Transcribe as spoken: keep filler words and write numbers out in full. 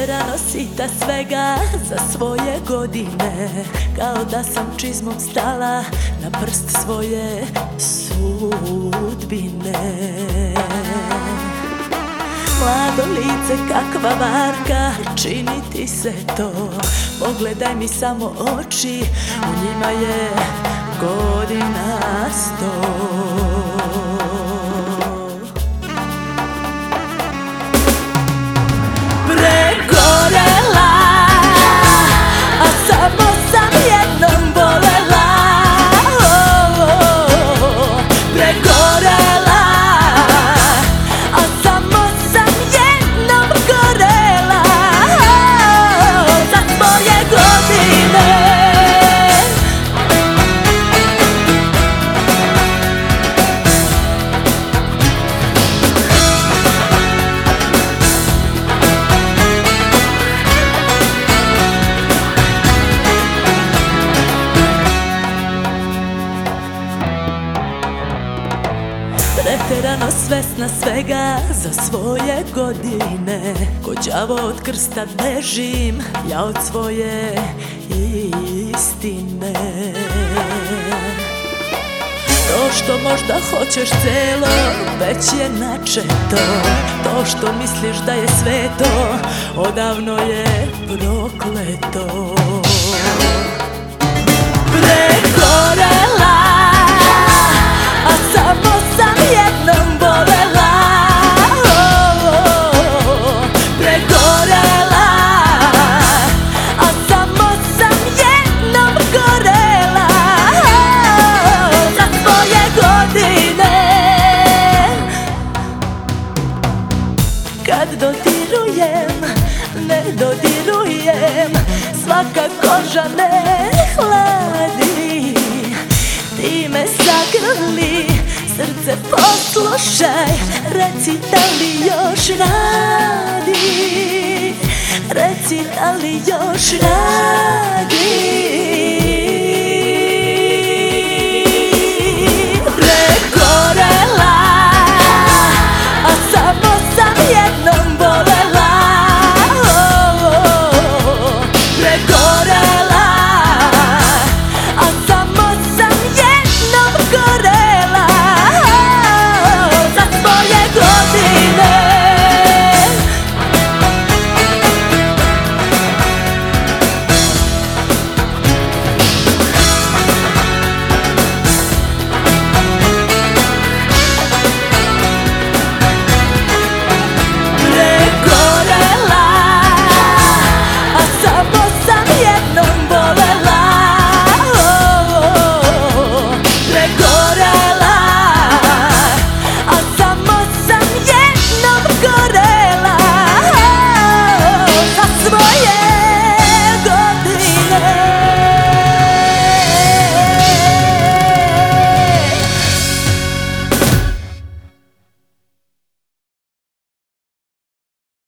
Preterano sita svega za svoje godine, kao da sam čizmom stala na prst svoje sudbine. Mlado lice kakva varka, čini ti se to, pogledaj mi samo oči, u njima je godina sto. Pregorela, a samo sam jednom volela. Pregorela, a samo sam jednom gorela za svoje godine. Preterano svesna svega za svoje godine, ko đavo od krsta bežim, ja od svoje istine. To što možda hoćeš celo, već je načeto. To što misliš da je sveto, odavno je prokleto. Pregorela, a samo sam jednom volela. Pregorela, a samo sam jednom gorela za svoje godine. Kad dodirujem, ne dodirujem, svaka koža me hladi. Ti me zagrli, srce poslušaj, reci da li još radi, reci da li još radi.